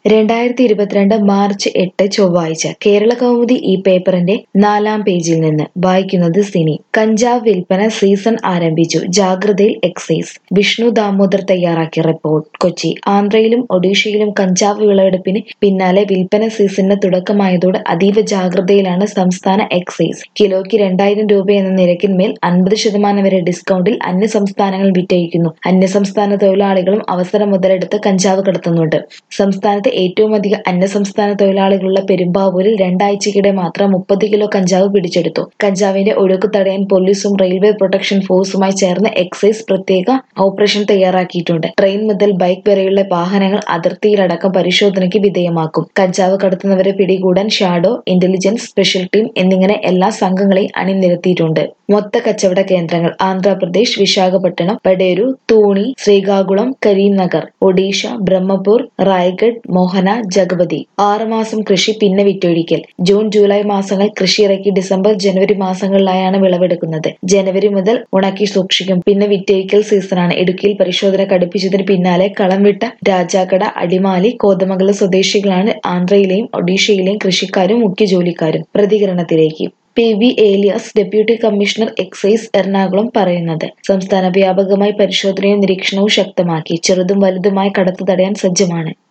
2022 March 8 ചൊവ്വാഴ്ച കേരള കൗമുദി ഈ പേപ്പറിന്റെ 4-ാം പേജിൽ നിന്ന് വായിക്കുന്നത് സിനി. കഞ്ചാവ് വിൽപ്പന സീസൺ ആരംഭിച്ചു, ജാഗ്രതയിൽ എക്സൈസ്. വിഷ്ണു ദാമോദർ തയ്യാറാക്കിയ റിപ്പോർട്ട്. കൊച്ചി. ആന്ധ്രയിലും ഒഡീഷയിലും കഞ്ചാവ് വിളവെടുപ്പിന് പിന്നാലെ വിൽപ്പന സീസണിന് തുടക്കമായതോടെ അതീവ ജാഗ്രതയിലാണ് സംസ്ഥാന എക്സൈസ്. കിലോയ്ക്ക് 2000 രൂപ എന്ന നിരക്കിന്മേൽ 50% വരെ ഡിസ്കൗണ്ടിൽ അന്യസംസ്ഥാനങ്ങളിൽ വിറ്റഴിക്കുന്നു. അന്യസംസ്ഥാന തൊഴിലാളികളും അവസരം മുതലെടുത്ത് കഞ്ചാവ് കടത്തുന്നുണ്ട്. സംസ്ഥാനത്ത് ഏറ്റവും അധികം അന്യസംസ്ഥാന തൊഴിലാളികളുള്ള പെരുമ്പാവൂരിൽ 2 ആഴ്ചയ്ക്കിടെ മാത്രം 30 കിലോ കഞ്ചാവ് പിടിച്ചെടുത്തു. കഞ്ചാവിന്റെ ഒഴുക്ക് തടയാൻ പോലീസും റെയിൽവേ പ്രൊട്ടക്ഷൻ ഫോഴ്സുമായി ചേർന്ന് എക്സൈസ് പ്രത്യേക ഓപ്പറേഷൻ തയ്യാറാക്കിയിട്ടുണ്ട്. ട്രെയിൻ മുതൽ ബൈക്ക് വരെയുള്ള വാഹനങ്ങൾ അതിർത്തിയിലടക്കം പരിശോധനയ്ക്ക് വിധേയമാക്കും. കഞ്ചാവ് കടത്തുന്നവരെ പിടികൂടാൻ ഷാഡോ, ഇന്റലിജൻസ്, സ്പെഷ്യൽ ടീം എന്നിങ്ങനെ എല്ലാ സംഘങ്ങളെയും അണിനിരത്തിയിട്ടുണ്ട്. മൊത്ത കച്ചവട കേന്ദ്രങ്ങൾ: ആന്ധ്രാപ്രദേശ് വിശാഖപട്ടണം, പടേരു, തൂണി, ശ്രീകാകുളം, കരീംനഗർ. ഒഡീഷ ബ്രഹ്മപൂർ, റായ്ഗഡ്, മോഹന, ജഗപതി. 6 മാസം കൃഷി, പിന്നെ വിറ്റൊഴിക്കൽ. ജൂൺ ജൂലൈ മാസങ്ങൾ കൃഷി ഇറക്കി ഡിസംബർ ജനുവരി മാസങ്ങളിലായാണ് വിളവെടുക്കുന്നത്. ജനുവരി മുതൽ ഉണക്കി സൂക്ഷിക്കും, പിന്നെ വിറ്റൊഴിക്കൽ സീസണാണ്. ഇടുക്കിയിൽ പരിശോധന കടുപ്പിച്ചതിന് പിന്നാലെ കളം വിട്ട രാജാക്കട, അടിമാലി, കോതമംഗലം സ്വദേശികളാണ് ആന്ധ്രയിലെയും ഒഡീഷയിലെയും കൃഷിക്കാരും മുഖ്യ ജോലിക്കാരും. പ്രതികരണത്തിലേക്ക് PV Elias, deputy commissioner excise, Ernakulam പറയുന്നത്. സംസ്ഥാന വ്യാപകമായി പരിശോധനയും നിരീക്ഷണവും ശക്തമാക്കി. ചെറുതും വലുതുമായ കടത്ത് തടയാൻ സജ്ജമാണ്.